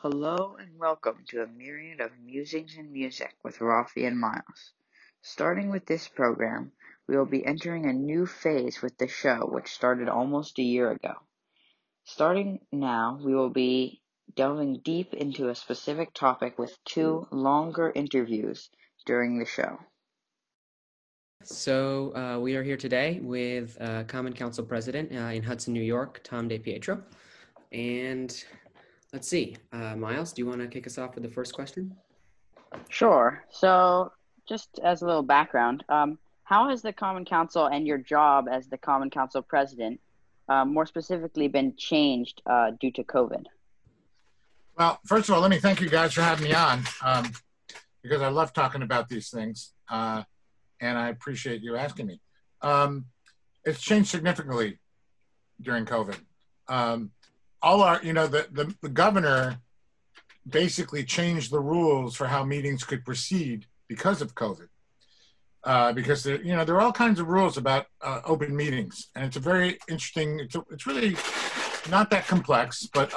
Hello and welcome to a myriad of musings and music with Rafi and Miles. Starting with this program, we will be entering a new phase with the show, which started almost a year ago. Starting now, we will be delving deep into a specific topic with two longer interviews during the show. So we are here today with Common Council President in Hudson, New York, Tom DePietro. And let's see, Miles, do you want to kick us off with the first question? Sure. So, just as a little background, how has the Common Council and your job as the Common Council president, more specifically, been changed due to COVID? Well, first of all, let me thank you guys for having me on because I love talking about these things, and I appreciate you asking me. It's changed significantly during COVID. The governor basically changed the rules for how meetings could proceed because of COVID. Because there are all kinds of rules about open meetings, and it's a very interesting. It's really not that complex, but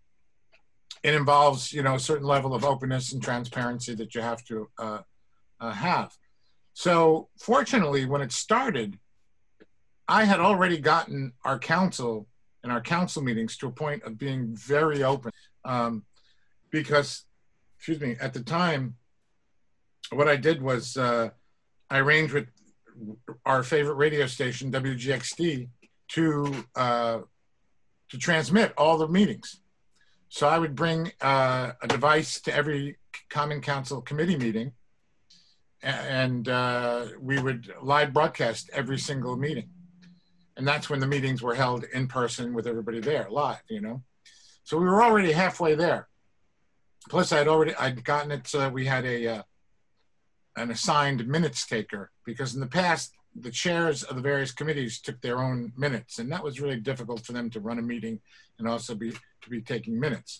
it involves a certain level of openness and transparency that you have to have. So fortunately, when it started, I had already gotten our council and our council meetings to a point of being very open. Because, at the time, what I did was I arranged with our favorite radio station, WGXD, to transmit all the meetings. So I would bring a device to every Common Council committee meeting, and we would live broadcast every single meeting. And that's when the meetings were held in person with everybody there, live, So we were already halfway there. Plus, I'd gotten it so that we had an assigned minutes taker, because in the past, the chairs of the various committees took their own minutes, and that was really difficult for them to run a meeting and also to be taking minutes.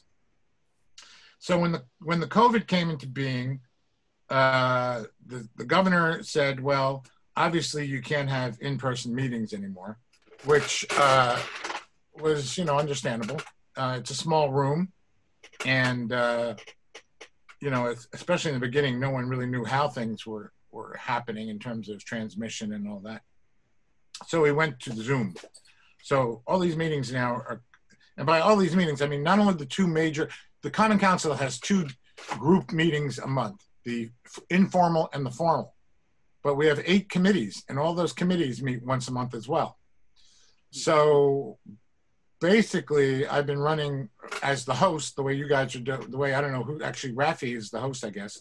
So when the COVID came into being, the governor said, well, obviously you can't have in-person meetings anymore, which was understandable. It's a small room. And, especially in the beginning, no one really knew how things were happening in terms of transmission and all that. So we went to Zoom. So all these meetings now and by all these meetings, I mean, not only the Common Council has two group meetings a month, the informal and the formal. But we have 8 committees, and all those committees meet once a month as well. So basically, I've been running as the host, the way you guys are doing, the way, I don't know who, actually Rafi is the host, I guess.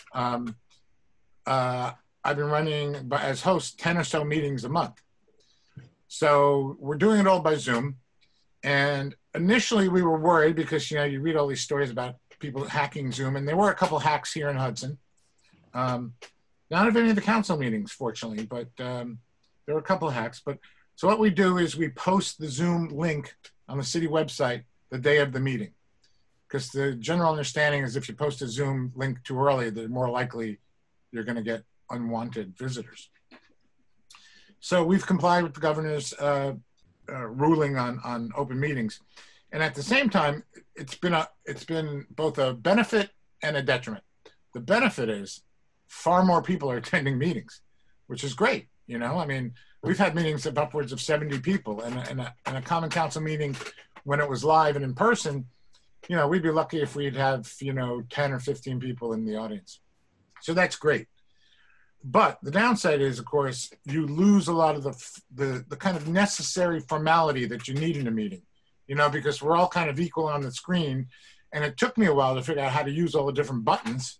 I've been running as host 10 or so meetings a month. So we're doing it all by Zoom. And initially we were worried because, you read all these stories about people hacking Zoom, and there were a couple hacks here in Hudson. Not of any of the council meetings, fortunately, but there were a couple of hacks. So what we do is we post the Zoom link on the city website the day of the meeting, because the general understanding is if you post a Zoom link too early, the more likely you're going to get unwanted visitors. So we've complied with the governor's ruling on open meetings, and at the same time, it's been both a benefit and a detriment. The benefit is far more people are attending meetings, which is great. I mean, we've had meetings of upwards of 70 people, and a Common Council meeting, when it was live and in person, we'd be lucky if we'd have 10 or 15 people in the audience. So that's great. But the downside is, of course, you lose a lot of the kind of necessary formality that you need in a meeting, because we're all kind of equal on the screen. And it took me a while to figure out how to use all the different buttons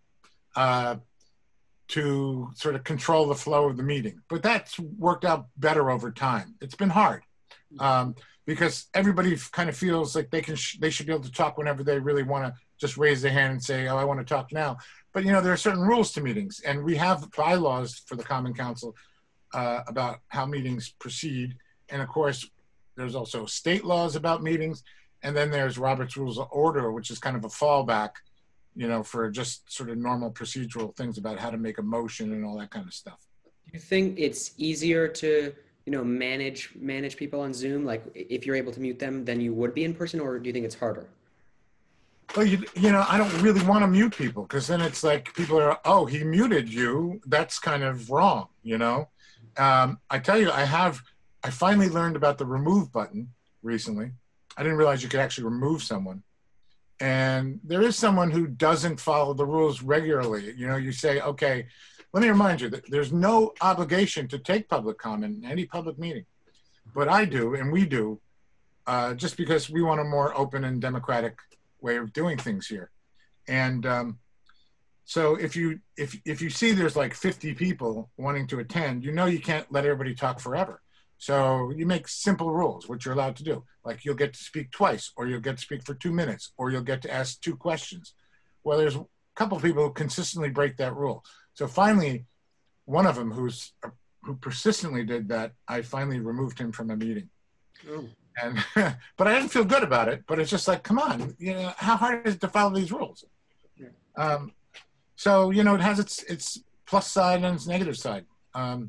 to sort of control the flow of the meeting. But that's worked out better over time. It's been hard because everybody kind of feels like they should be able to talk whenever they really want to just raise their hand and say, oh, I want to talk now. But, there are certain rules to meetings, and we have bylaws for the Common Council about how meetings proceed. And of course, there's also state laws about meetings. And then there's Robert's Rules of Order, which is kind of a fallback, for just sort of normal procedural things about how to make a motion and all that kind of stuff. Do you think it's easier to, manage people on Zoom, like if you're able to mute them, than you would be in person, or do you think it's harder? Well, I don't really want to mute people because then it's like people are, oh, he muted you. That's kind of wrong, I tell you, I finally learned about the remove button recently. I didn't realize you could actually remove someone. And there is someone who doesn't follow the rules regularly. You say, okay, let me remind you that there's no obligation to take public comment in any public meeting. But I do, and we do, just because we want a more open and democratic way of doing things here. And so if you see there's like 50 people wanting to attend, you can't let everybody talk forever. So you make simple rules, what you're allowed to do. Like you'll get to speak twice, or you'll get to speak for 2 minutes, or you'll get to ask 2 questions. Well, there's a couple of people who consistently break that rule. So finally, one of them who persistently did that, I finally removed him from a meeting. Oh. And but I didn't feel good about it. But it's just like, come on, how hard is it to follow these rules? Yeah. So it has its plus side and its negative side, and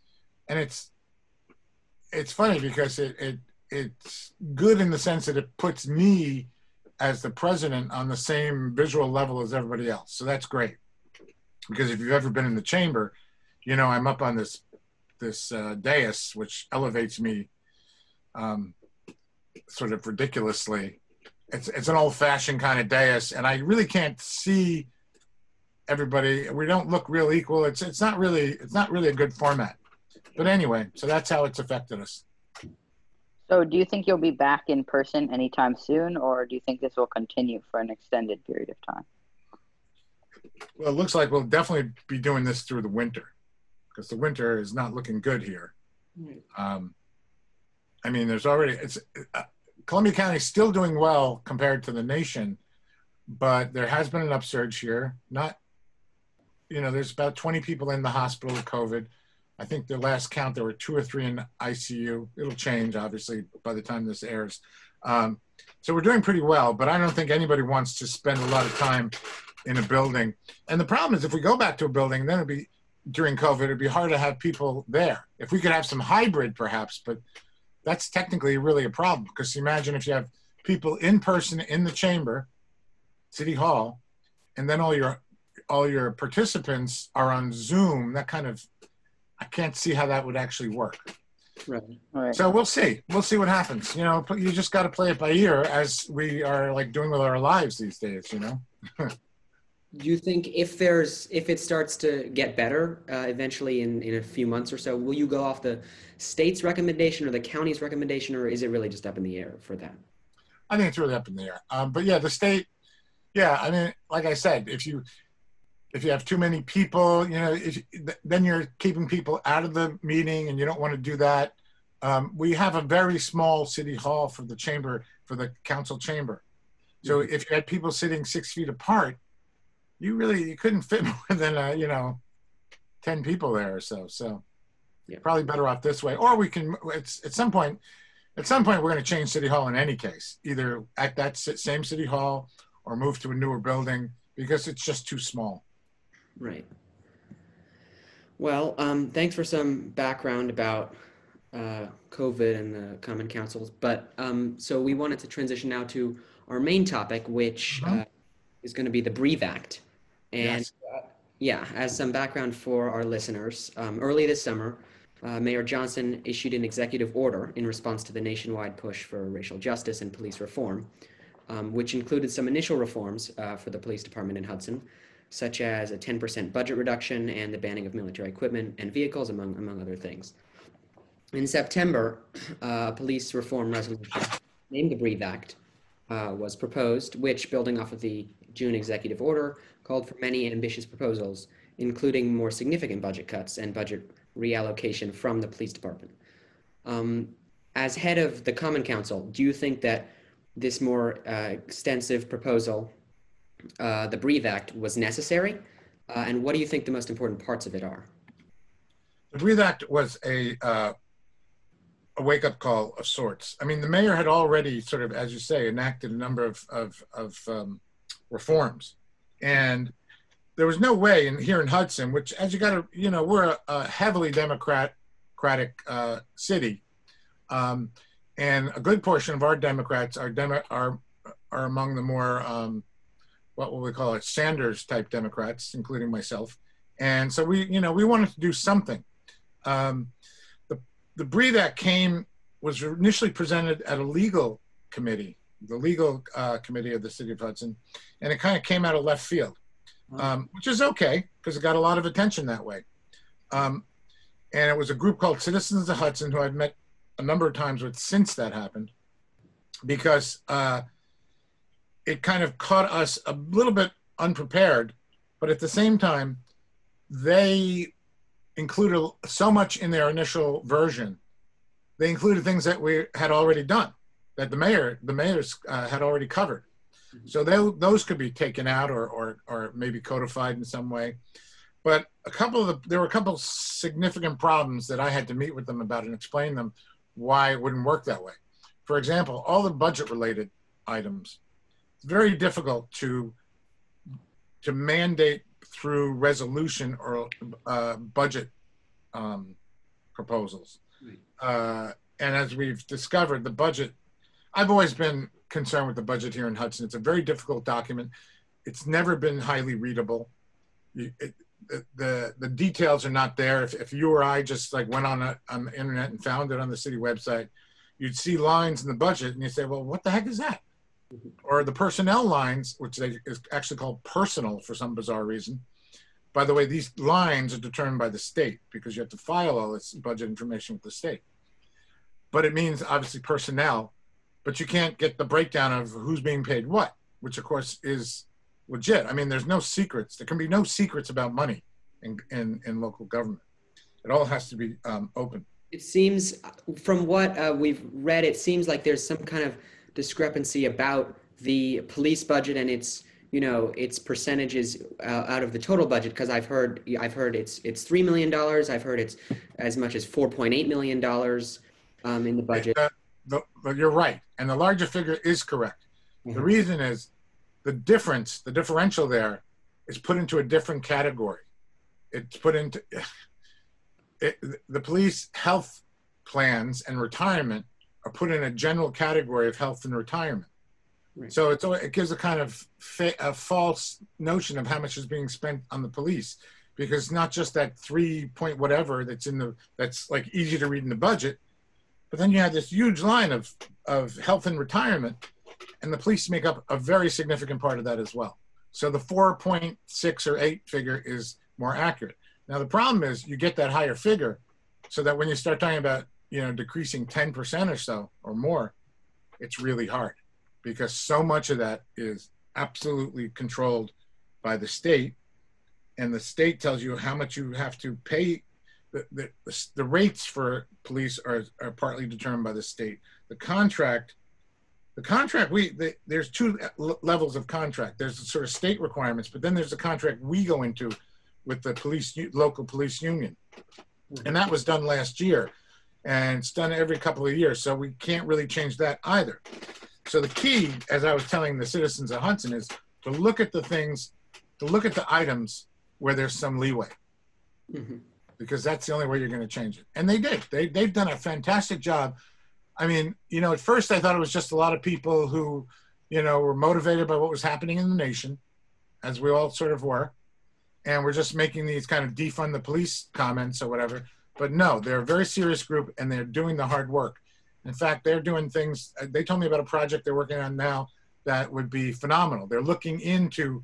it's funny because it's good in the sense that it puts me as the president on the same visual level as everybody else. So that's great, because if you've ever been in the chamber, I'm up on this dais, which elevates me sort of ridiculously. It's an old-fashioned kind of dais, and I really can't see everybody. We don't look real equal. It's not really a good format. But anyway, so that's how it's affected us. So do you think you'll be back in person anytime soon, or do you think this will continue for an extended period of time? Well, it looks like we'll definitely be doing this through the winter, because the winter is not looking good here. I mean, there's already, Columbia County is still doing well compared to the nation, but there has been an upsurge here. There's about 20 people in the hospital with COVID. I think the last count, there were 2 or 3 in ICU. It'll change, obviously, by the time this airs. So we're doing pretty well, but I don't think anybody wants to spend a lot of time in a building. And the problem is, if we go back to a building, then during COVID, it'd be hard to have people there. If we could have some hybrid, perhaps, but that's technically really a problem, because imagine if you have people in person in the chamber, City Hall, and then all your participants are on Zoom. That kind of, I can't see how that would actually work. Right. So we'll see. We'll see what happens. You just got to play it by ear, as we are like doing with our lives these days. Do you think if it starts to get better eventually in a few months or so, will you go off the state's recommendation or the county's recommendation, or is it really just up in the air for that? I think it's really up in the air. But yeah, the state. Yeah, I mean, like I said, if you have too many people, then you're keeping people out of the meeting, and you don't want to do that. We have a very small city hall for the chamber, for the council chamber. So if you had people sitting 6 feet apart, you couldn't fit more than 10 people there or so. So yeah, probably better off this way. Or we can, at some point we're going to change City Hall in any case, either at that same City Hall or move to a newer building, because it's just too small. Right. Well, thanks for some background about COVID and the Common Councils. But so we wanted to transition now to our main topic, which is going to be the Breathe Act. And yes. As some background for our listeners, early this summer, Mayor Johnson issued an executive order in response to the nationwide push for racial justice and police reform, which included some initial reforms for the police department in Hudson, such as a 10% budget reduction and the banning of military equipment and vehicles, among other things. In September, a police reform resolution named the Breathe Act was proposed, which, building off of the June executive order, called for many ambitious proposals, including more significant budget cuts and budget reallocation from the police department. As head of the Common Council, do you think that this more extensive proposal, the Breathe Act, was necessary? And what do you think the most important parts of it are? The Breathe Act was a wake-up call of sorts. I mean, the mayor had already sort of, as you say, enacted a number of reforms. And there was no way here in Hudson, which, as you got to, we're a heavily democratic city. And a good portion of our Democrats are among the more what will we call it, Sanders type Democrats, including myself. And so we wanted to do something. The BREATHE Act was initially presented at a legal committee, the legal committee of the city of Hudson, and it kind of came out of left field, which is okay because it got a lot of attention that way. And it was a group called Citizens of Hudson, who I've met a number of times with since that happened, because it kind of caught us a little bit unprepared, but at the same time, they included so much in their initial version. They included things that we had already done, that the mayors had already covered. So those could be taken out or maybe codified in some way. But there were a couple of significant problems that I had to meet with them about and explain them why it wouldn't work that way. For example, all the budget-related items, it's very difficult to mandate through resolution or budget proposals. And as we've discovered, the budget, I've always been concerned with the budget here in Hudson. It's a very difficult document. It's never been highly readable. The details are not there. If you or I just like went on the internet and found it on the city website, you'd see lines in the budget and you say, well, what the heck is that? Or the personnel lines, which is actually called personal for some bizarre reason. By the way, these lines are determined by the state because you have to file all this budget information with the state. But it means obviously personnel, but you can't get the breakdown of who's being paid what, which of course is legit. I mean, there's no secrets. There can be no secrets about money in local government. It all has to be open. It seems, from what we've read, it seems like there's some kind of discrepancy about the police budget and its percentages out of the total budget, because I've heard it's $3 million. I've heard it's as much as $4.8 million in the budget. But you're right, and the larger figure is correct. The reason is the differential there is put into a different category. It's put into the police health plans and retirement are put in a general category of health and retirement. Right. So it gives a kind of a false notion of how much is being spent on the police, because not just that 3 point whatever that's like easy to read in the budget, but then you have this huge line of health and retirement, and the police make up a very significant part of that as well. So the 4.6 or 8 figure is more accurate. Now the problem is you get that higher figure, so that when you start talking about decreasing 10% or so or more, it's really hard, because so much of that is absolutely controlled by the state, and the state tells you how much you have to pay. The rates for police are partly determined by the state. There's two levels of contract. There's the sort of state requirements, but then there's the contract we go into with the local police union. And that was done last year, and it's done every couple of years. So we can't really change that either. So the key, as I was telling the citizens of Hudson, is to look at the items where there's some leeway. Mm-hmm. Because that's the only way you're going to change it. And they did. They've done a fantastic job. I mean, at first I thought it was just a lot of people who, were motivated by what was happening in the nation, as we all sort of were. And we're just making these kind of defund the police comments or whatever. But no, they're a very serious group, and they're doing the hard work. In fact, they're doing things. They told me about a project they're working on now that would be phenomenal. They're looking into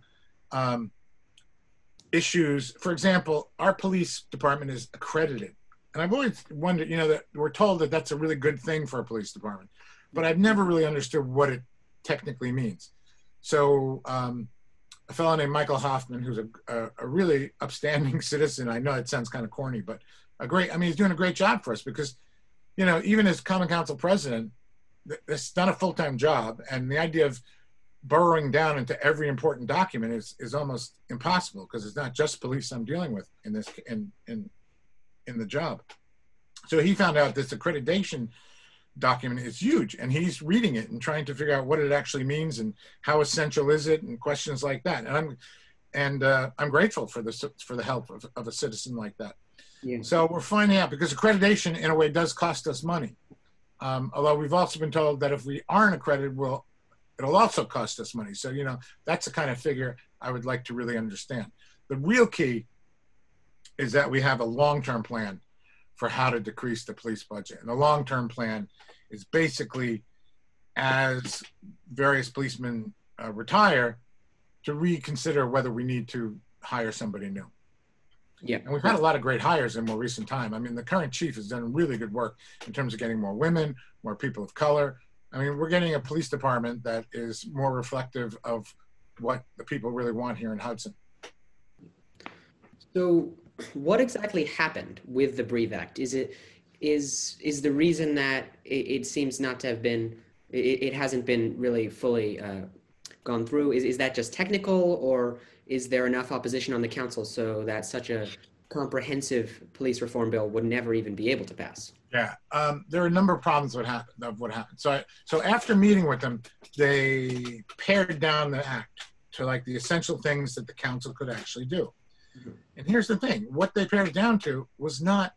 issues. For example, our police department is accredited. And I've always wondered, that we're told that that's a really good thing for a police department, but I've never really understood what it technically means. So a fellow named Michael Hoffman, who's a really upstanding citizen, I know it sounds kind of corny, but he's doing a great job for us, because, even as Common Council president, it's not a full-time job. And the idea of burrowing down into every important document is almost impossible, because it's not just police I'm dealing with in the job. So he found out this accreditation document is huge, and he's reading it and trying to figure out what it actually means and how essential is it, and questions like that. And I'm grateful for the help of a citizen like that. Yeah. So we're finding out, because accreditation in a way does cost us money. Although we've also been told that if we aren't accredited, we'll it'll also cost us money. So, that's the kind of figure I would like to really understand. The real key is that we have a long-term plan for how to decrease the police budget. And the long-term plan is basically, as various policemen retire, to reconsider whether we need to hire somebody new. Yeah. And we've had a lot of great hires in more recent time. I mean, the current chief has done really good work in terms of getting more women, more people of color. I mean, we're getting a police department that is more reflective of what the people really want here in Hudson. So what exactly happened with the Breathe Act? Is the reason that it seems not to have been, it hasn't been really fully gone through, is that just technical, or is there enough opposition on the council so that such a comprehensive police reform bill would never even be able to pass? Yeah, there are a number of problems with what happened. So after meeting with them, they pared down the act to like the essential things that the council could actually do. Mm-hmm. And here's the thing: what they pared it down to was not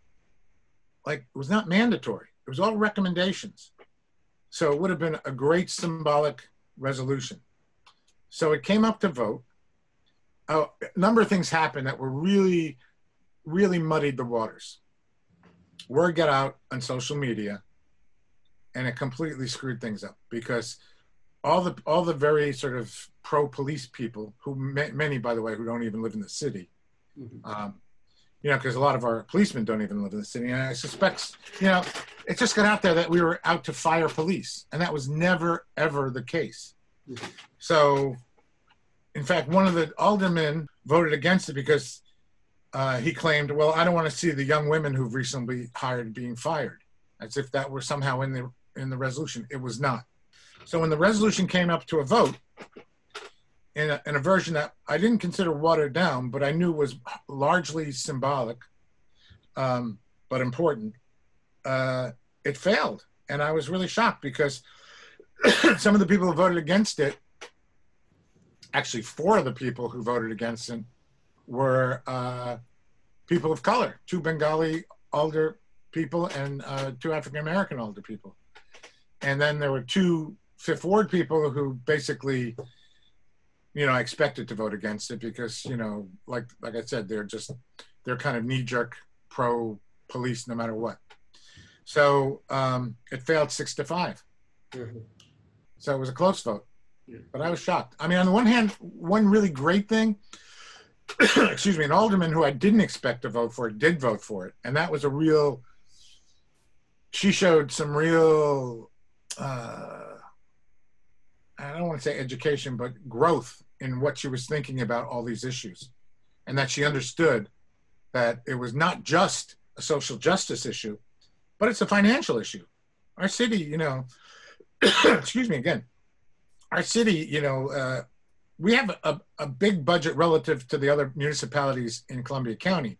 mandatory. It was all recommendations. So it would have been a great symbolic resolution. So it came up to vote. A number of things happened that were really, really muddied the waters. Word got out on social media, and it completely screwed things up, because all the very sort of pro-police people, who many, by the way, who don't even live in the city, mm-hmm. Because a lot of our policemen don't even live in the city, and I suspect, it just got out there that we were out to fire police, and that was never ever the case. Mm-hmm. So, in fact, one of the aldermen voted against it because he claimed, well, I don't want to see the young women who've recently hired being fired, as if that were somehow in the resolution. It was not. So when the resolution came up to a vote, in a version that I didn't consider watered down, but I knew was largely symbolic, but important, it failed. And I was really shocked, because some of the people who voted against it, actually 4 of the people who voted against it, were people of color, 2 Bengali alder people and 2 African-American alder people. And then there were 2 Fifth Ward people who basically, I expected to vote against it because, like I said, they're kind of knee-jerk pro-police no matter what. So it failed 6-5. Mm-hmm. So it was a close vote. Yeah. But I was shocked. I mean, on the one hand, one really great thing, excuse me, an alderman who I didn't expect to vote for it did vote for it. And that was she showed some real, I don't want to say education, but growth in what she was thinking about all these issues. And that she understood that it was not just a social justice issue, but it's a financial issue. Our city, excuse me again, our city, we have a big budget relative to the other municipalities in Columbia County,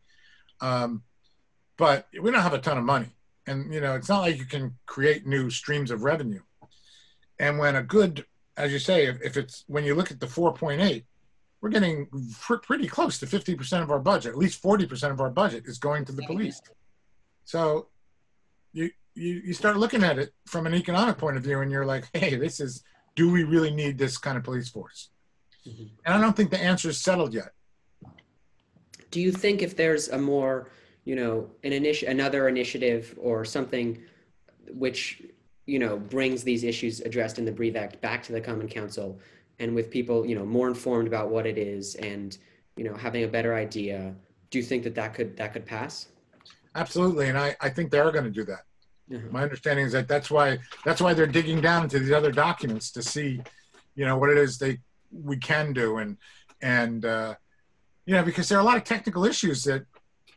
but we don't have a ton of money. And, it's not like you can create new streams of revenue. And when as you say, when you look at the 4.8, we're getting pretty close to 50% of our budget. At least 40% of our budget is going to the police. So you start looking at it from an economic point of view, and you're like, hey, do we really need this kind of police force? Mm-hmm. And I don't think the answer is settled yet. Do you think if there's a more, another initiative or something which, brings these issues addressed in the Breathe Act back to the Common Council, and with people, more informed about what it is and, having a better idea, do you think that could pass? Absolutely. And I think they are going to do that. Mm-hmm. My understanding is that that's why they're digging down into these other documents to see, what it is we can do. And because there are a lot of technical issues that,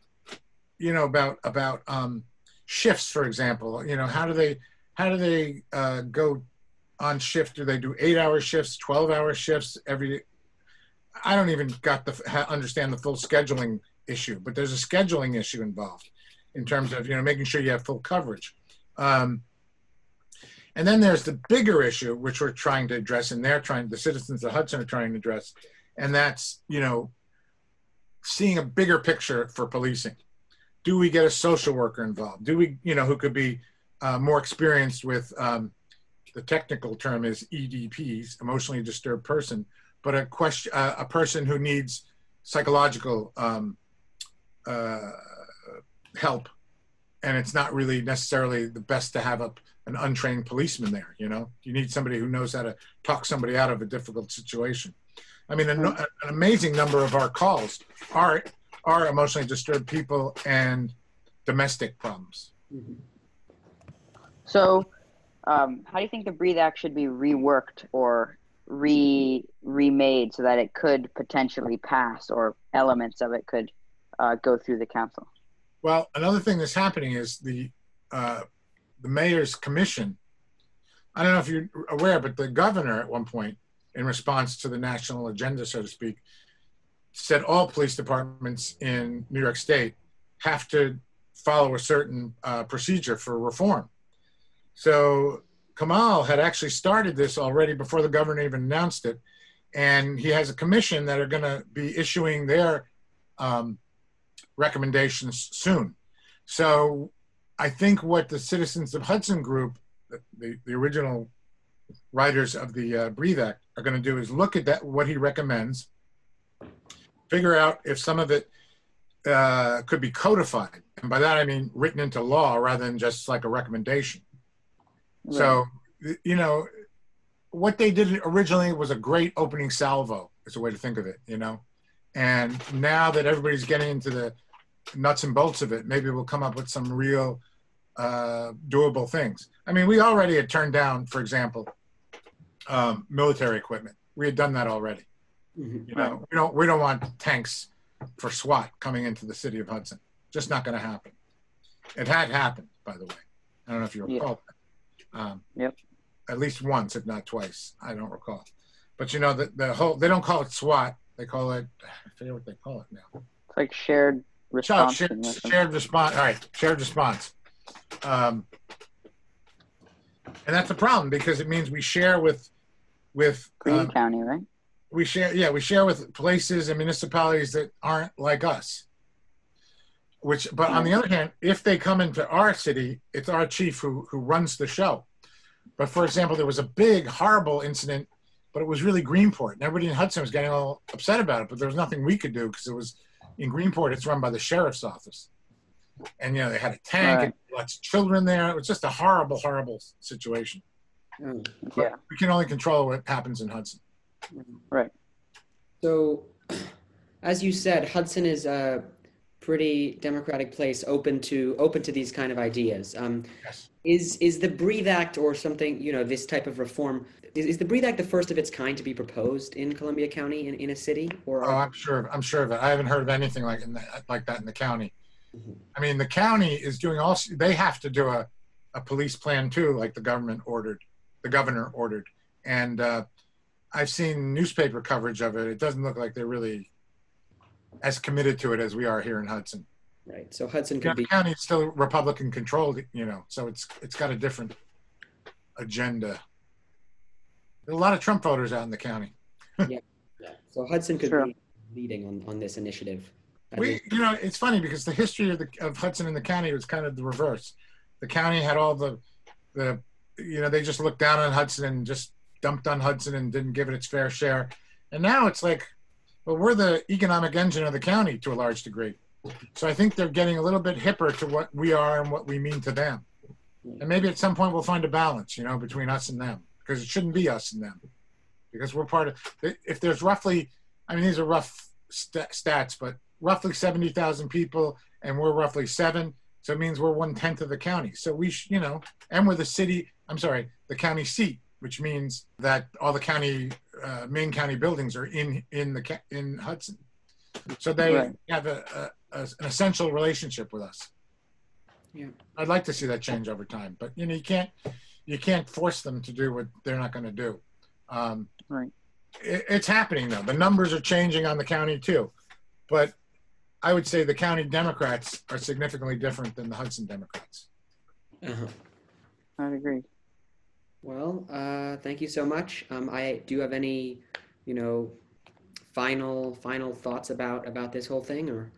about shifts, for example, how do they go on shift? Do they do 8-hour shifts, 12-hour shifts I don't even understand the full scheduling issue, but there's a scheduling issue involved in terms of, making sure you have full coverage. And then there's the bigger issue, which we're trying to address, and the citizens of Hudson are trying to address, and that's, seeing a bigger picture for policing. Do we get a social worker involved? Do we, who could be more experienced with the the technical term is EDPs, emotionally disturbed person, but a person who needs psychological help, and it's not really necessarily the best to have an untrained policeman there. You know, you need somebody who knows how to talk somebody out of a difficult situation. I mean, an amazing number of our calls are emotionally disturbed people and domestic problems. Mm-hmm. So, how do you think the Breathe Act should be reworked or remade so that it could potentially pass, or elements of it could go through the council? Well, another thing that's happening is the mayor's commission. I don't know if you're aware, but the governor at one point, in response to the national agenda, so to speak, said all police departments in New York State have to follow a certain procedure for reform. So Kamal had actually started this already before the governor even announced it. And he has a commission that are going to be issuing their recommendations soon. So I think what the Citizens of Hudson group, the original writers of the Breathe Act, are going to do is look at that, what he recommends, figure out if some of it could be codified. And by that, I mean written into law rather than just like a recommendation. Right. So, you know, what they did originally was a great opening salvo, is a way to think of it, you know. And now that everybody's getting into the nuts and bolts of it, maybe we'll come up with some real doable things. I mean, we already had turned down, for example, military equipment. We had done that already. Mm-hmm. You know, we don't want tanks for SWAT coming into the city of Hudson. Just not going to happen. It had happened, by the way. I don't know if you recall that. Yep. At least once, if not twice. I don't recall. But you know, the whole, they don't call it SWAT. They call it, I forget what they call it now. It's like shared response. Shared response. All right, shared response. And that's a problem because it means we share with Greene County, right? We share with places and municipalities that aren't like us. But on the other hand, if they come into our city, it's our chief who runs the show. But for example, there was a big, horrible incident, but it was really Greenport. And everybody in Hudson was getting all upset about it, but there was nothing we could do because it was in Greenport, it's run by the sheriff's office. And, you know, they had a tank and lots of children there. It was just a horrible, horrible situation. Yeah. We can only control what happens in Hudson. Right. So, as you said, Hudson is a pretty democratic place, open to these kind of ideas. Yes. Is the Breathe Act or something, you know, this type of reform, is the Breathe Act the first of its kind to be proposed in Columbia County in a city? Or I'm sure of it. I haven't heard of anything like that in the county. Mm-hmm. I mean, the county is doing they have to do a police plan too, like the governor ordered. And I've seen newspaper coverage of it. It doesn't look like they're really as committed to it as we are here in Hudson. Right. So Hudson could be. The county is still Republican controlled, you know, so it's got a different agenda. There's a lot of Trump voters out in the county. Yeah. So Hudson could be leading on this initiative. You know, it's funny because the history of Hudson and the county was kind of the reverse. The county had all the you know, they just looked down on Hudson and just dumped on Hudson and didn't give it its fair share. And now it's like, well, we're the economic engine of the county to a large degree. So I think they're getting a little bit hipper to what we are and what we mean to them. And maybe at some point we'll find a balance, you know, between us and them, because it shouldn't be us and them, because we're part of, if there's roughly, I mean, these are rough stats, but roughly 70,000 people and we're roughly 7. So it means we're 1/10 of the county. So we, you know, and we're the county seat, which means that all the county, main county buildings are in Hudson. So they have an essential relationship with us. Yeah, I'd like to see that change over time, but you know, you can't force them to do what they're not going to do. Right. It's happening though. The numbers are changing on the county too, but I would say the county Democrats are significantly different than the Hudson Democrats. Uh-huh. I'd agree. Well, thank you so much. I do have any, you know, final thoughts about this whole thing, or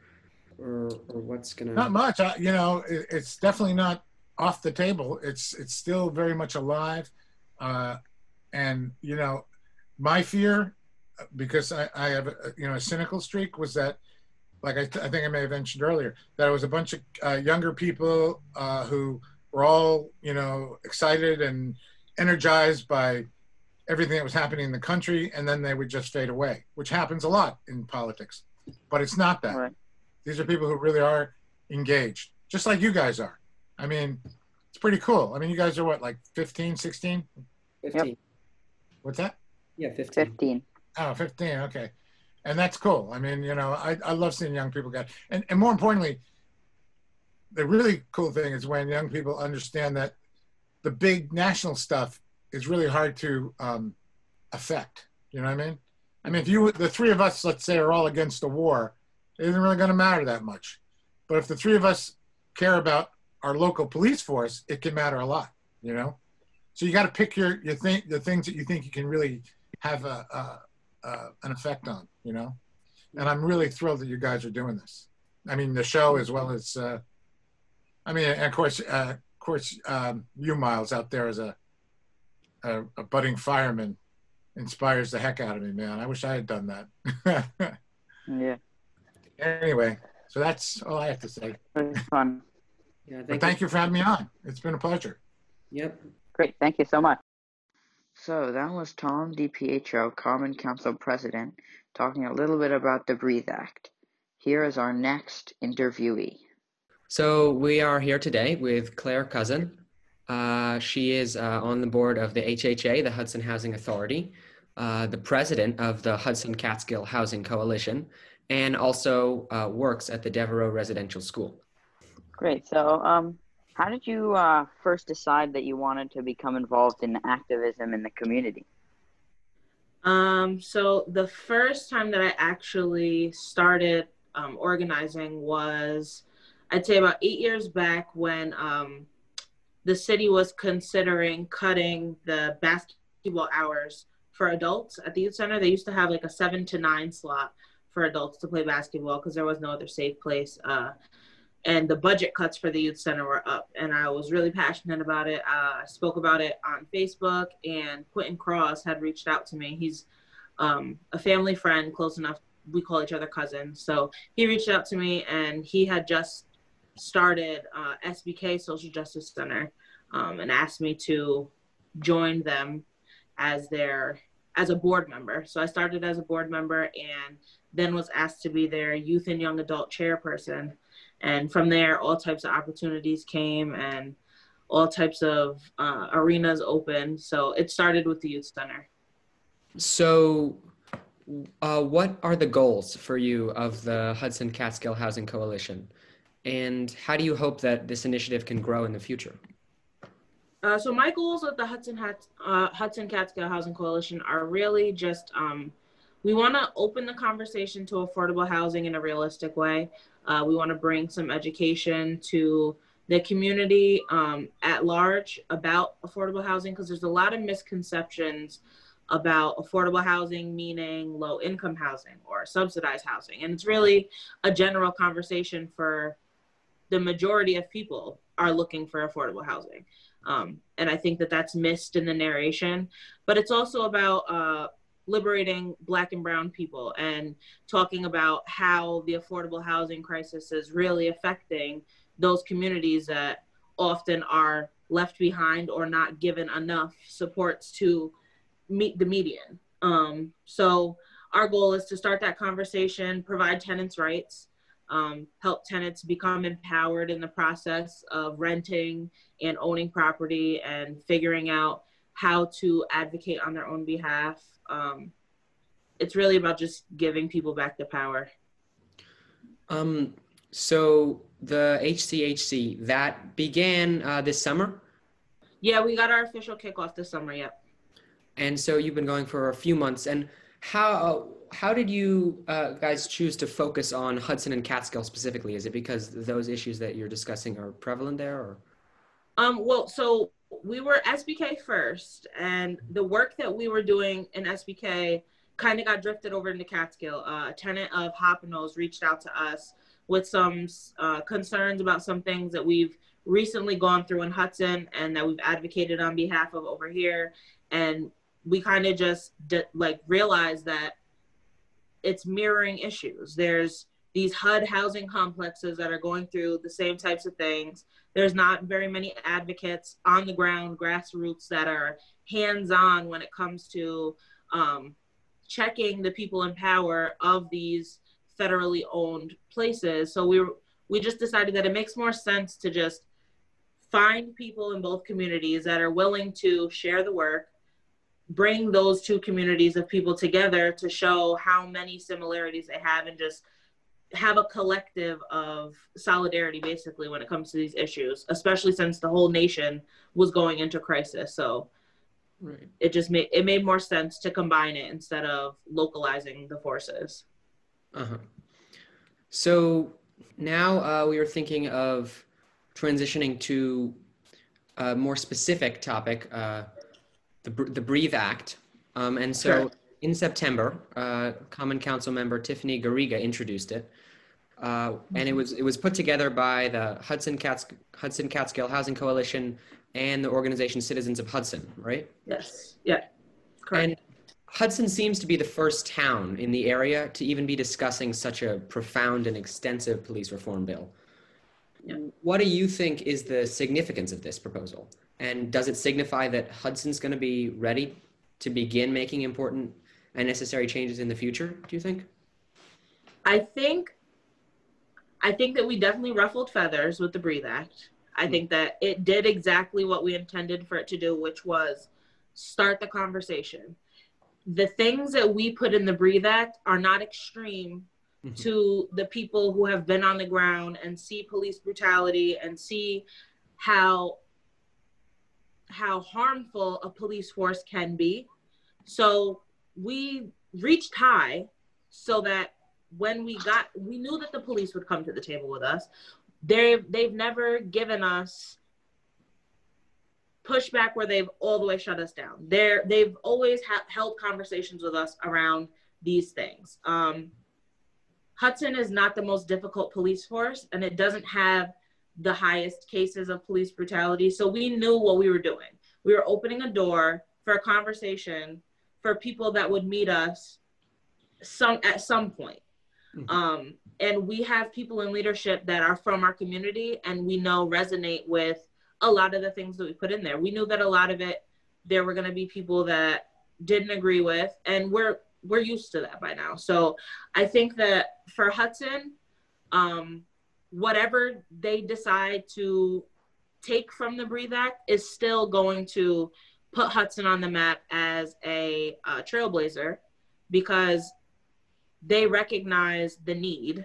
what's gonna? Not much. You know, it's definitely not off the table. It's still very much alive. And, my fear, because I have, a cynical streak, was that, like I think I may have mentioned earlier, that it was a bunch of younger people who were all, excited and energized by everything that was happening in the country, and then they would just fade away, which happens a lot in politics. But it's not that. Right. These are people who really are engaged, just like you guys are. I mean, it's pretty cool. I mean, you guys are what, like 15, 16? 15. Yep. What's that? Yeah, 15. 15. Oh, 15. Okay. And that's cool. I mean, I love seeing young people get, and more importantly, the really cool thing is when young people understand that the big national stuff is really hard to affect. You know what I mean? I mean, if the three of us, let's say, are all against the war, it isn't really going to matter that much. But if the three of us care about our local police force, it can matter a lot, So you got to pick the things that you think you can really have an effect on, And I'm really thrilled that you guys are doing this. I mean, the show as well as, and of course, you, Miles, out there as a budding fireman, inspires the heck out of me, man. I wish I had done that. Yeah. Anyway, so that's all I have to say. It was fun. Yeah, Thank you for having me on. It's been a pleasure. Yep. Great. Thank you so much. So that was Tom DiPietro, Common Council President, talking a little bit about the Breathe Act. Here is our next interviewee. So we are here today with Claire Cousin. She is on the board of the HHA, the Hudson Housing Authority, the president of the Hudson Catskill Housing Coalition, and also works at the Devereaux Residential School. Great. So how did you first decide that you wanted to become involved in activism in the community? So the first time that I actually started organizing was, I'd say, about 8 years back when the city was considering cutting the basketball hours for adults at the youth center. They used to have like a 7 to 9 slot for adults to play basketball because there was no other safe place. And the budget cuts for the youth center were up, and I was really passionate about it. I spoke about it on Facebook, and Quentin Cross had reached out to me. He's a family friend, close enough. We call each other cousins. So he reached out to me, and he had just started SBK Social Justice Center, and asked me to join them as a board member. So I started as a board member, and then was asked to be their youth and young adult chairperson. And from there, all types of opportunities came and all types of arenas opened. So it started with the youth center. So what are the goals for you of the Hudson Catskill Housing Coalition? And how do you hope that this initiative can grow in the future? So my goals with the Hudson Catskill Housing Coalition are really just, we want to open the conversation to affordable housing in a realistic way. We want to bring some education to the community at large about affordable housing, because there's a lot of misconceptions about affordable housing, meaning low income housing or subsidized housing. And it's really a general conversation for the majority of people are looking for affordable housing. And I think that that's missed in the narration, but it's also about liberating Black and Brown people and talking about how the affordable housing crisis is really affecting those communities that often are left behind or not given enough supports to meet the median. So our goal is to start that conversation, provide tenants' rights, help tenants become empowered in the process of renting and owning property and figuring out how to advocate on their own behalf. It's really about just giving people back the power. So the HCHC, that began this summer? Yeah, we got our official kickoff this summer, yep. And so you've been going for a few months. And how did you guys choose to focus on Hudson and Catskill specifically? Is it because those issues that you're discussing are prevalent there? Or? Well, so we were SBK first, and the work that we were doing in SBK kind of got drifted over into Catskill. A tenant of Hop and Nose reached out to us with some concerns about some things that we've recently gone through in Hudson and that we've advocated on behalf of over here. And we kind of just realized that it's mirroring issues. There's these HUD housing complexes that are going through the same types of things. There's not very many advocates on the ground, grassroots, that are hands-on when it comes to checking the people in power of these federally owned places. So we just decided that it makes more sense to just find people in both communities that are willing to share the work, bring those two communities of people together to show how many similarities they have, and just have a collective of solidarity basically when it comes to these issues, especially since the whole nation was going into crisis. So right. it made more sense to combine it instead of localizing the forces. So now we are thinking of transitioning to a more specific topic, the Breathe Act. And so Sure. In September, Common Council member Tiffany Garriga introduced it. And it was put together by the Hudson Catskill Housing Coalition and the organization Citizens of Hudson, right? Yes. Yeah. Correct. And Hudson seems to be the first town in the area to even be discussing such a profound and extensive police reform bill. Yeah. What do you think is the significance of this proposal? And does it signify that Hudson's going to be ready to begin making important and necessary changes in the future, do you think? I think that we definitely ruffled feathers with the Breathe Act. I think that it did exactly what we intended for it to do, which was start the conversation. The things that we put in the Breathe Act are not extreme to the people who have been on the ground and see police brutality and see how harmful a police force can be. So we reached high so that when we knew that the police would come to the table with us. They've never given us pushback where they've all the way shut us down. They've always held conversations with us around these things. Hudson is not the most difficult police force, and it doesn't have the highest cases of police brutality. So we knew what we were doing. We were opening a door for a conversation for people that would meet us at some point. And we have people in leadership that are from our community and we know resonate with a lot of the things that we put in there. We knew that a lot of it, there were going to be people that didn't agree with, and we're used to that by now. So I think that for Hudson, whatever they decide to take from the Breathe Act is still going to put Hudson on the map as a trailblazer, because they recognize the need.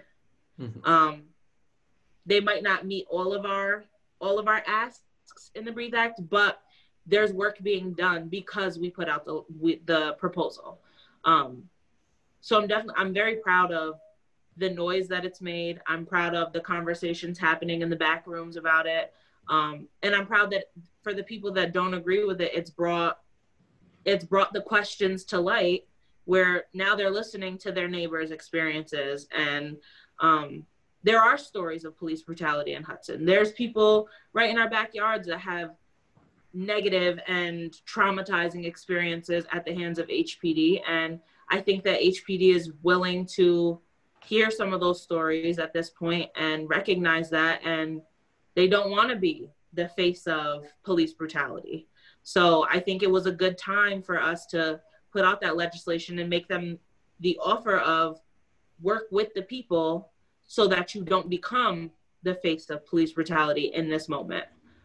They might not meet all of our asks in the Breathe Act, but there's work being done because we put out the proposal. So I'm very proud of the noise that it's made. I'm proud of the conversations happening in the back rooms about it. And I'm proud that for the people that don't agree with it, it's brought the questions to light, where now they're listening to their neighbors' experiences. And there are stories of police brutality in Hudson. There's people right in our backyards that have negative and traumatizing experiences at the hands of HPD. And I think that HPD is willing to hear some of those stories at this point and recognize that, and they don't want to be the face of police brutality. So I think it was a good time for us to put out that legislation and make them the offer of work with the people so that you don't become the face of police brutality in this moment.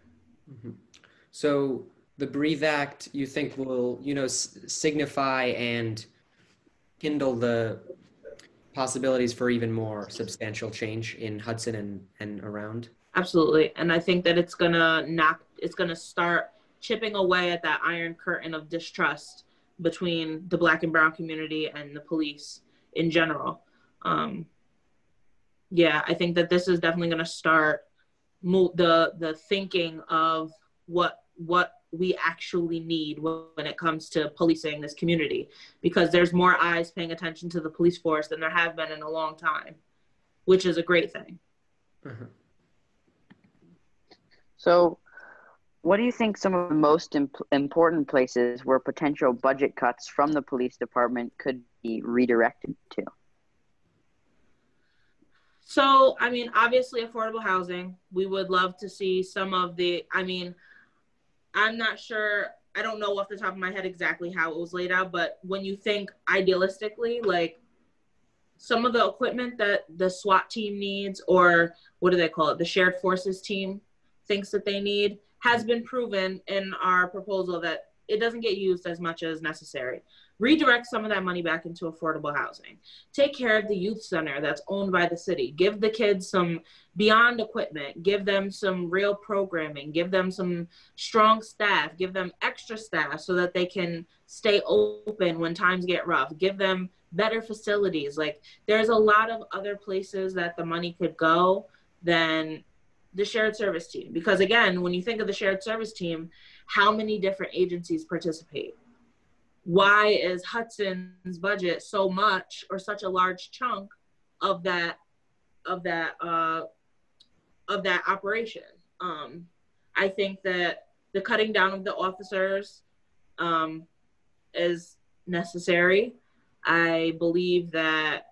So the Breathe Act, you think will, signify and kindle the possibilities for even more substantial change in Hudson and around? Absolutely. And I think that it's gonna start chipping away at that iron curtain of distrust between the Black and brown community and the police in general. I think that this is definitely going to start the thinking of what we actually need when it comes to policing this community, because there's more eyes paying attention to the police force than there have been in a long time, which is a great thing. So, what do you think some of the most important places where potential budget cuts from the police department could be redirected to? So, I mean, obviously, affordable housing. We would love to see some of the, I mean, I'm not sure, I don't know off the top of my head exactly how it was laid out, but when you think idealistically, like some of the equipment that the SWAT team needs, or what do they call it? The shared forces team thinks that they need, has been proven in our proposal that it doesn't get used as much as necessary. Redirect some of that money back into affordable housing. Take care of the youth center that's owned by the city. Give the kids some beyond equipment. Give them some real programming. Give them some strong staff. Give them extra staff so that they can stay open when times get rough. Give them better facilities. Like, there's a lot of other places that the money could go than the shared service team. Because again, when you think of the shared service team, how many different agencies participate? Why is Hudson's budget so much or such a large chunk of that operation? I think that the cutting down of the officers is necessary. I believe that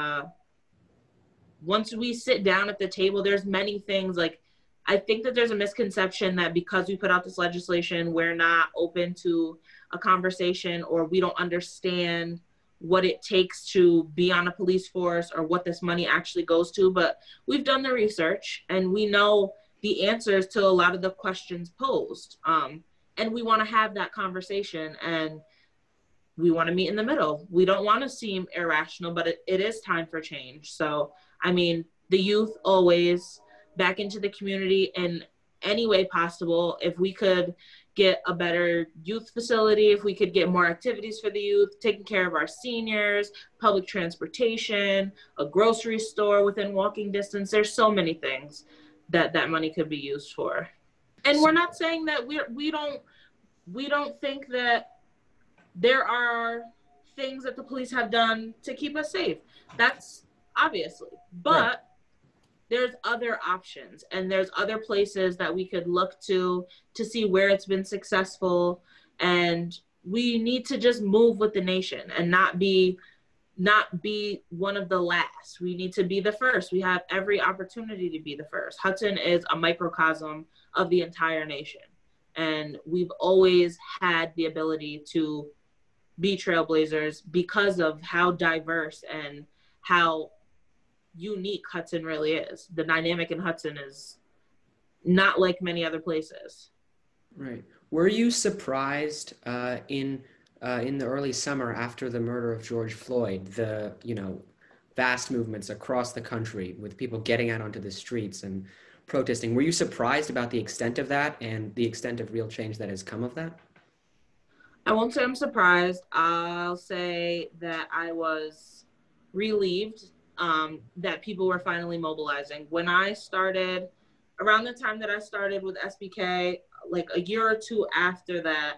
once we sit down at the table, there's many things. Like, I think that there's a misconception that because we put out this legislation, we're not open to a conversation, or we don't understand what it takes to be on a police force or what this money actually goes to. But we've done the research and we know the answers to a lot of the questions posed. And we want to have that conversation, and we want to meet in the middle. We don't want to seem irrational, but it is time for change. So, I mean, the youth always back into the community in any way possible. If we could get a better youth facility, if we could get more activities for the youth, taking care of our seniors, public transportation, a grocery store within walking distance, there's so many things that money could be used for. And we're not saying that we don't think that there are things that the police have done to keep us safe. That's obviously, but right. There's other options, and there's other places that we could look to see where it's been successful. And we need to just move with the nation and not be one of the last. We need to be the first. We have every opportunity to be the first. Hudson is a microcosm of the entire nation, and we've always had the ability to be trailblazers because of how diverse and how unique Hudson really is. The dynamic in Hudson is not like many other places. Right. Were you surprised in the early summer after the murder of George Floyd, the vast movements across the country with people getting out onto the streets and protesting? Were you surprised about the extent of that and the extent of real change that has come of that? I won't say I'm surprised. I'll say that I was relieved that people were finally mobilizing. When I started, around the time that I started with SBK, like a year or two after that,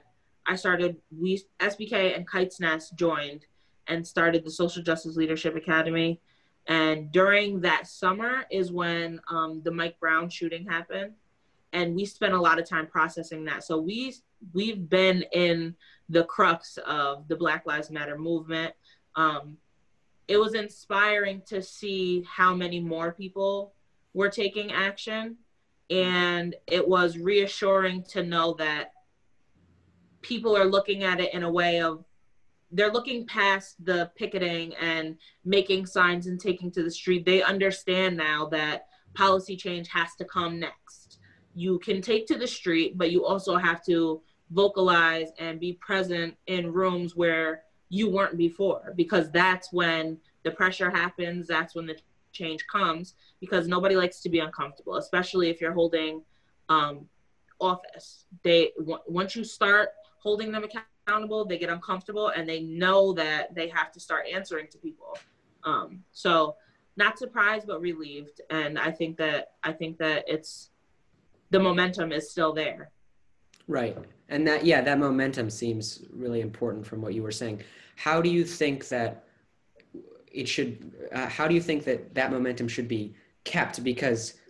SBK and Kite's Nest joined and started the Social Justice Leadership Academy. And during that summer is when the Mike Brown shooting happened. And we spent a lot of time processing that. So we've been in the crux of the Black Lives Matter movement. It was inspiring to see how many more people were taking action. And it was reassuring to know that people are looking at it in a way of, they're looking past the picketing and making signs and taking to the street. They understand now that policy change has to come next. You can take to the street, but you also have to vocalize and be present in rooms where you weren't before, because that's when the pressure happens. That's when the change comes, because nobody likes to be uncomfortable, especially if you're holding office. Once you start holding them accountable, they get uncomfortable and they know that they have to start answering to people. So not surprised, but relieved. And I think that it's, the momentum is still there. Right. And that momentum seems really important from what you were saying. How do you think that that momentum should be kept? Because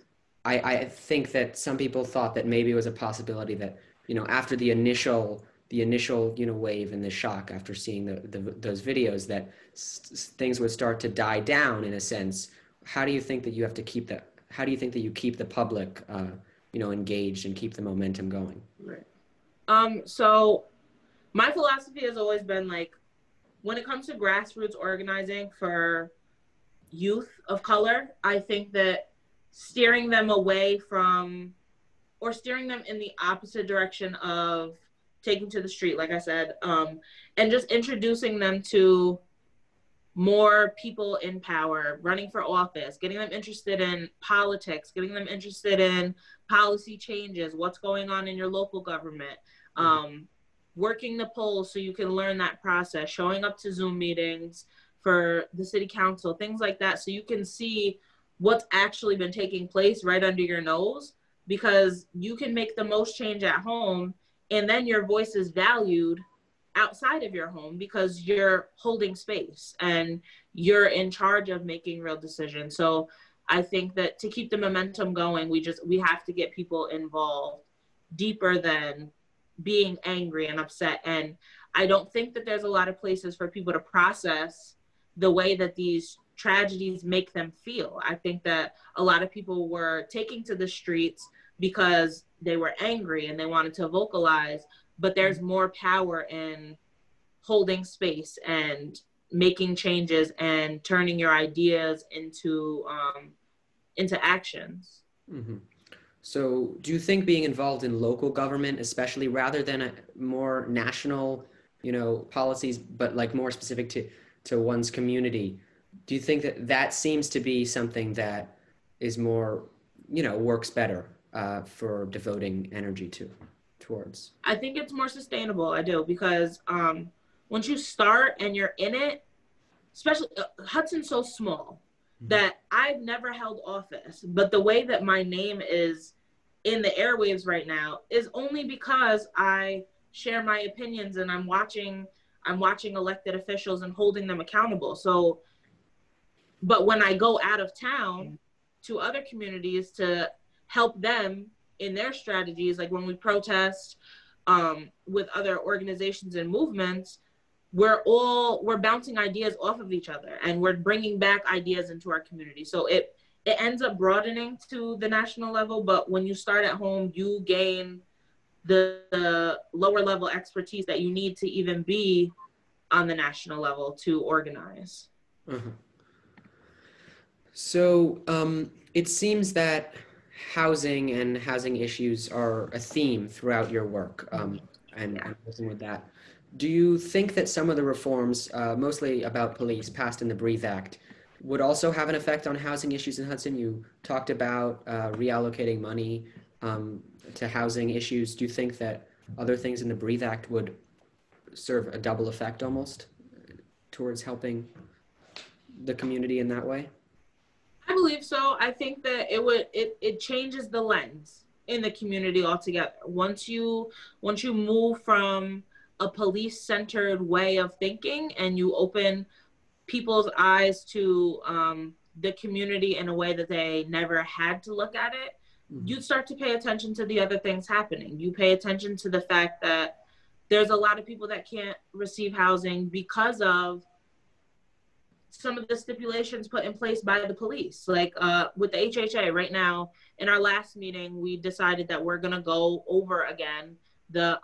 I think that some people thought that maybe it was a possibility that, after the initial wave and the shock after seeing those videos, that things would start to die down in a sense. How do you think that you keep the public engaged and keep the momentum going? Right. So my philosophy has always been, like, when it comes to grassroots organizing for youth of color, I think that steering them away from, or steering them in the opposite direction of taking to the street, like I said, and just introducing them to more people in power, running for office, getting them interested in politics, getting them interested in policy changes, what's going on in your local government, working the polls so you can learn that process, showing up to Zoom meetings for the city council, things like that, so you can see what's actually been taking place right under your nose, because you can make the most change at home, and then your voice is valued outside of your home because you're holding space and you're in charge of making real decisions. So I think that to keep the momentum going, we have to get people involved deeper than being angry and upset. And I don't think that there's a lot of places for people to process the way that these tragedies make them feel. I think that a lot of people were taking to the streets because they were angry and they wanted to vocalize, but there's more power in holding space and making changes and turning your ideas into actions. Mm-hmm. So do you think being involved in local government, especially rather than a more national, policies, but like more specific to one's community, do you think that seems to be something that is more, works better for devoting energy towards? I think it's more sustainable. I do, because once you start and you're in it, especially Hudson's so small that I've never held office, but the way that my name is in the airwaves right now is only because I share my opinions and I'm watching elected officials and holding them accountable. So, but when I go out of town to other communities to help them in their strategies, like when we protest with other organizations and movements, we're bouncing ideas off of each other and we're bringing back ideas into our community. So it ends up broadening to the national level, but when you start at home, you gain the lower level expertise that you need to even be on the national level to organize. Uh-huh. So it seems that housing and housing issues are a theme throughout your work, and working with that. Do you think that some of the reforms, mostly about police, passed in the Breathe Act, would also have an effect on housing issues in Hudson? You talked about reallocating money to housing issues. Do you think that other things in the Breathe Act would serve a double effect almost towards helping the community in that way? I believe so. I think that it changes the lens in the community altogether. Once you move from a police-centered way of thinking and you open people's eyes to the community in a way that they never had to look at it, you start to pay attention to the other things happening. You pay attention to the fact that there's a lot of people that can't receive housing because of some of the stipulations put in place by the police. Like with the HHA right now, in our last meeting, we decided that we're gonna go over again the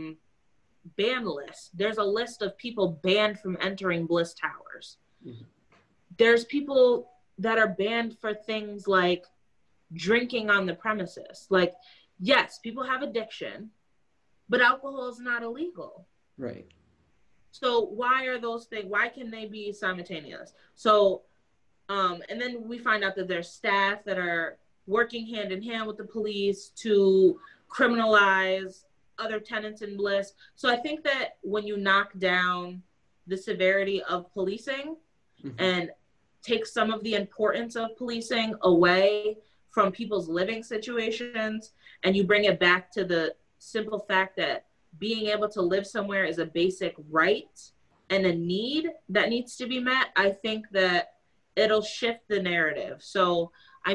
ban list. There's a list of people banned from entering Bliss Towers. There's people that are banned for things like drinking on the premises. Like, yes, people have addiction, but alcohol is not illegal. Right. So why can they be simultaneous? So, and then we find out that there's staff that are working hand in hand with the police to criminalize other tenants in Bliss. So I think that when you knock down the severity of policing and take some of the importance of policing away from people's living situations, and you bring it back to the simple fact that being able to live somewhere is a basic right and a need that needs to be met, I think that it'll shift the narrative. So, I mean,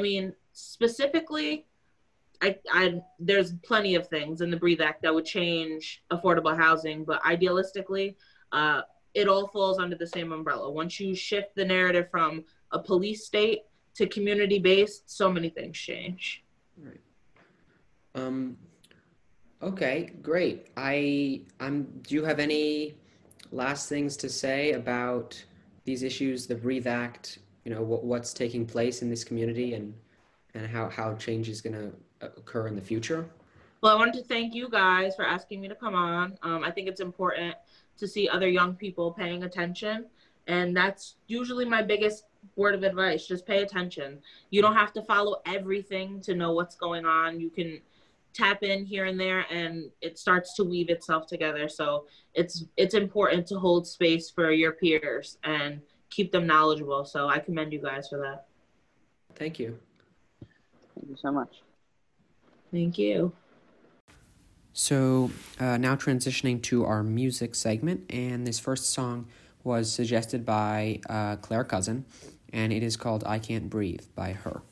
Specifically, there's plenty of things in the Breathe Act that would change affordable housing, but idealistically, it all falls under the same umbrella. Once you shift the narrative from a police state to community-based, so many things change. Right. Okay, great. Do you have any last things to say about these issues, the Breathe Act, what's taking place in this community and how change is going to occur in the future? Well, I wanted to thank you guys for asking me to come on. I think it's important to see other young people paying attention. And that's usually my biggest word of advice. Just pay attention. You don't have to follow everything to know what's going on. You can tap in here and there, and it starts to weave itself together. So it's important to hold space for your peers and keep them knowledgeable. So I commend you guys for that. Thank you. Thank you so much. Thank you. So now transitioning to our music segment, and this first song was suggested by Claire Cousin, and it is called I Can't Breathe by her.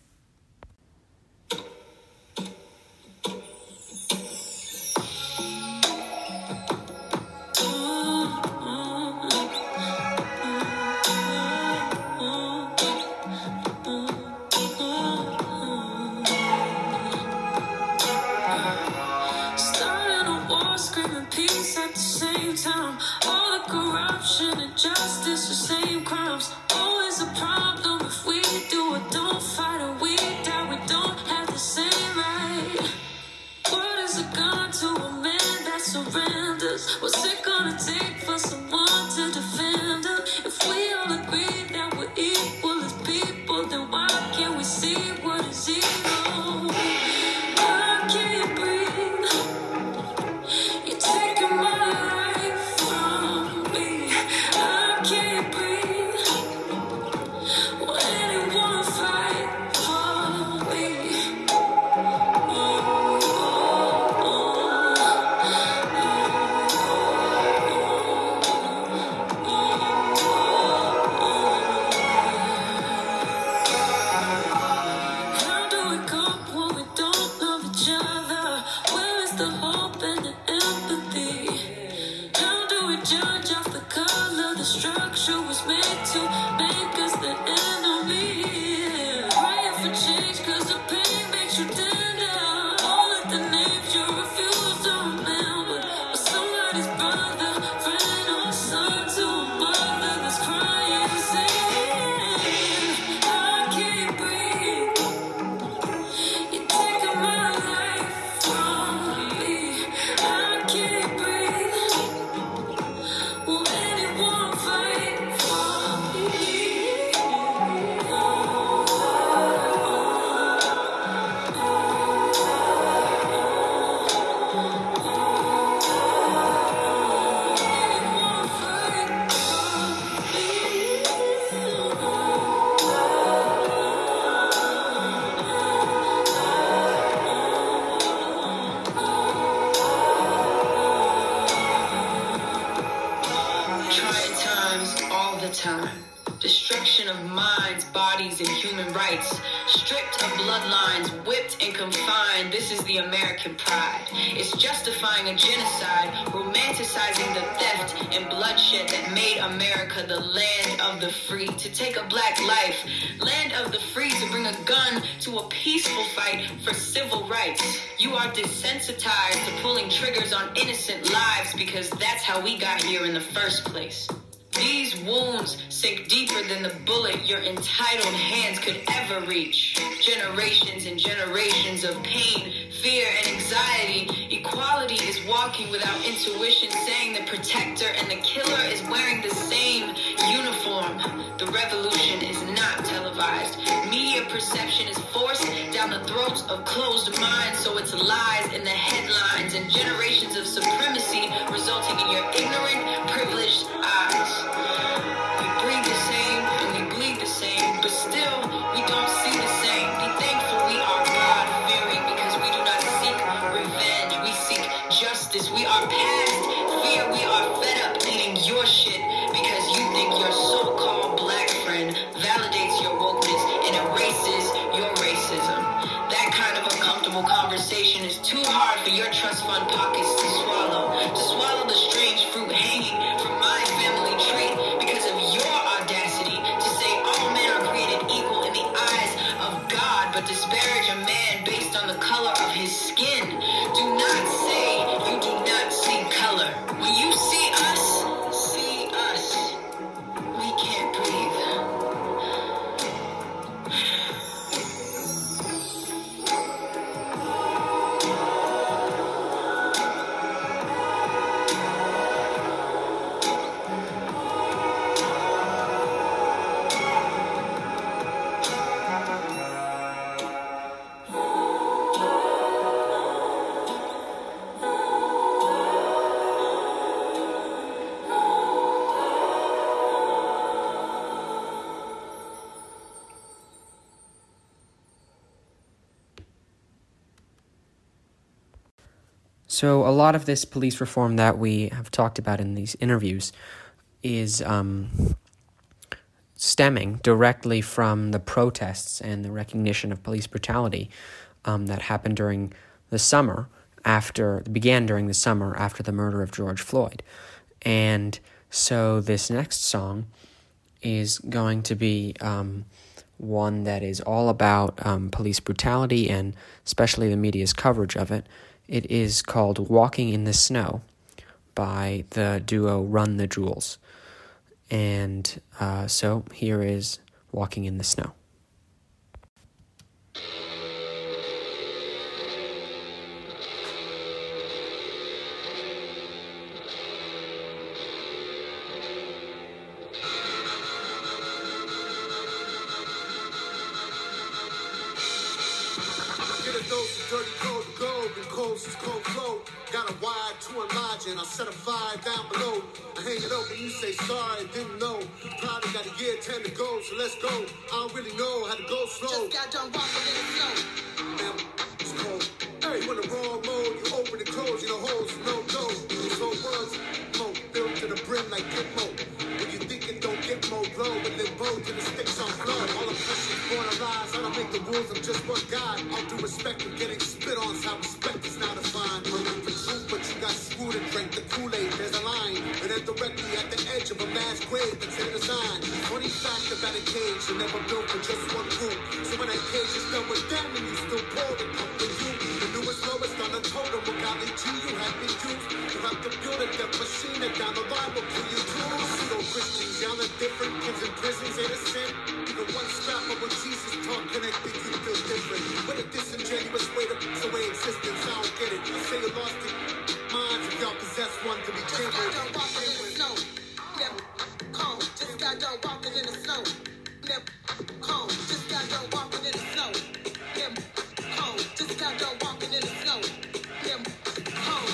What's it gonna take for someone to defend us? If we all agree that we're equal as people, then why can't we see what is evil? I can't breathe. You're taking my life from me. I can't breathe. Will anyone fight for me? Destruction of minds, bodies, and human rights. Stripped of bloodlines, whipped and confined. This is the American pride. It's justifying a genocide, romanticizing the theft and bloodshed that made America the land of the free. To take a black life, land of the free, to bring a gun to a peaceful fight for civil rights. You are desensitized to pulling triggers on innocent lives because that's how we got here in the first place. These wounds sink deeper than the bullet your entitled hands could ever reach. Generations and generations of pain, fear, and anxiety. Equality is walking without intuition, saying the protector and the killer is wearing the same uniform. The revolution is not televised. Media perception is forced down the throats of closed minds, so it's lies in the headlines and generations of supremacy resulting in your ignorant, privileged eyes. We breathe the same and we bleed the same, but still we don't see the same. Be thankful we are God-fearing because we do not seek revenge. We seek justice. We are past fear. We are fed up eating your shit because you think your so-called black friend validates your wokeness and erases your racism. but disparage a man based on the color of his skin. Do not say you do not see color. When you see us, we can't breathe. So a lot of this police reform that we have talked about in these interviews is stemming directly from the protests and the recognition of police brutality that happened during the summer began during the summer after the murder of George Floyd. And so this next song is going to be one that is all about police brutality and especially the media's coverage of it. It is called Walking in the Snow by the duo Run the Jewels. And so here is Walking in the Snow. I set a fire down below. I hang it up when you say sorry, didn't know. Probably got a year 10 to go, so let's go. I don't really know how to go slow. Just got done walking in the snow. Man, it's cold. Hey, you in the wrong mode, you open and close, you know holes, no go. So words, mo, built to the brim like Gitmo. When you think it don't get more glow, but then bow to the sticks on flow. All the questions born of lies, I don't make the rules, I'm just one guy. All due respect and getting spit on, so how respect is now defined. I'm looking for truth, but you got screwed and drank the Kool-Aid. There's a line, and then directly at the edge of a mass grave that's hidden a sign. Funny fact about a cage, you never built for just one room. So when that cage is done with them, and you still pour the cup with you. The newest, lowest on the totem, will golly G, you have been used. You have to build a death machine, and down the line will pull you through. Pseudo-Christians, y'all are different, kids in prisons ain't a sin. Even one scrap of what Jesus taught connected, you feel different. What a disingenuous way to pass away existence, I don't get it. I say you lost it. Minds if y'all possess one to be Just got done walking in the snow. Never home. Just got done walking in the snow. Never home. Just got done walking in the snow. Never home. Just got done walking in the snow. Never home.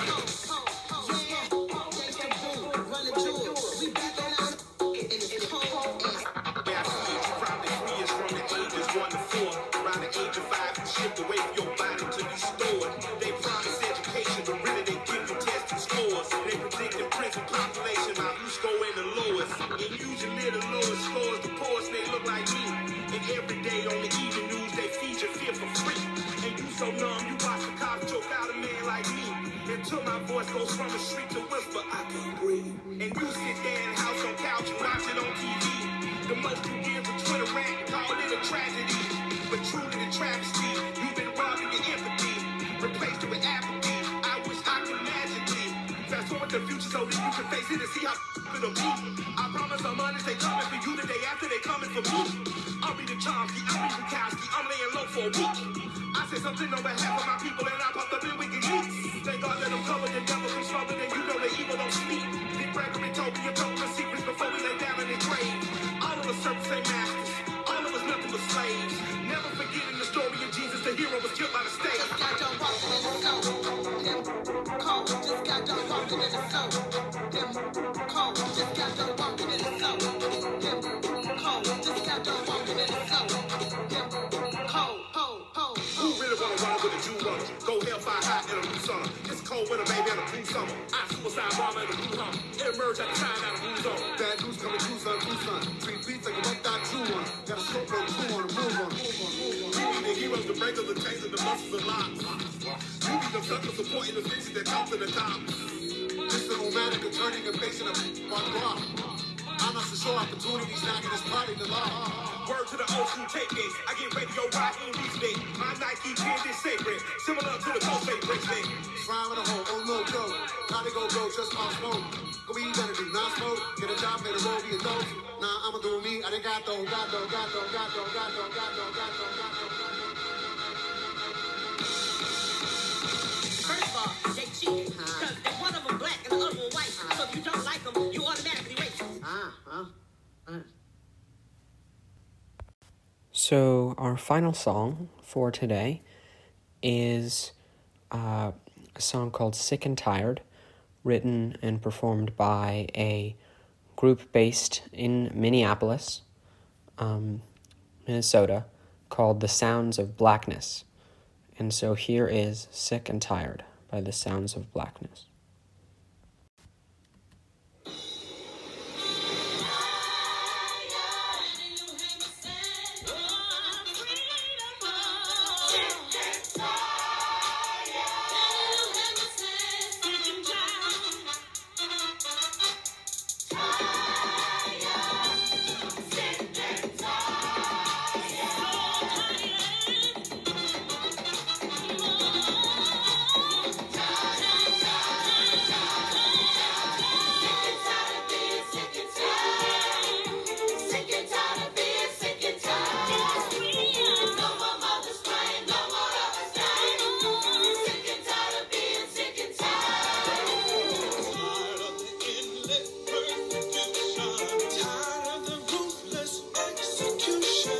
Gangsta boom, run the jewels. We back on in the cold. Yeah, I see you probably 3 years from the ages 1 to 4. Around the age of 5, you shipped away from your body to be stored. They promise education, but really they give you testing scores. They predict the prison population, now you scoring the lowest. And usually the lowest scores, the poorest, they look like me. And every day on the evening news, they feed your fear for free. And you so numb, you watch the cops choke out a man like me. Until my voice goes from the street to whisper, I can't breathe. And you sit there in the house on couch and watch it on TV. The most you give a Twitter rant, call it a tragedy. But truly the travesty, you've been robbed of your empathy. Replaced it with apathy, I wish I could magically fast forward the future so that you can face it and see how it'll be. I promise I'm honest, they coming for you the day after they coming for me. I'll be the Chomsky, I'll be the Kowski, I'm laying low for a week. I said something on behalf of my people and I popped up in WikiLeaks. Thank God that I'm covered, the devil comes stronger than you know the evil don't sleep. Big Gregory told me a couple of secrets before we lay down in the grave. All of us servants ain't masters, all of us nothing but slaves. Never forgetting the story of Jesus, the hero was killed by the state. Just got done walking in the snow. Never home. Just got done walking in the snow. Never home. Just got done walking in the snow. Never home. Just got done walking in the snow. Never home. Who really wanna run with a Jew runner? Go hellfire high in a blue summer. It's cold winter, baby, and a blue summer. I suicide bomber in a blue hummer. Emerge at the time out of blue zone. Bad news coming true, son. 3 beats like a one-dot-true one. Got a scope on the on the move on. We need the heroes, the breakers, the tanks, and the muscles and locks. You need them suckers supporting the bitches that come to the top. This is romantic and turning and facing a on rock. I'm not so sure opportunities knocking this party to law. Word to to the old school tape games. I get radio rocking each day. My Nike gear is sacred, similar to the Ghostface bracelet. Fry with a hole, oh no go. Gotta go, just off smoke. Go what you gotta do, not smoke. Get a job, better roll, be a dope. Nah, I'ma do me. I done got though. First of all, they cheating. Because if one of them black and the other one white, so if you don't like them, you automatically racist. So our final song for today is a song called Sick and Tired, written and performed by a group based in Minneapolis, Minnesota, called The Sounds of Blackness. And so here is Sick and Tired by The Sounds of Blackness. Tired of the ruthless execution.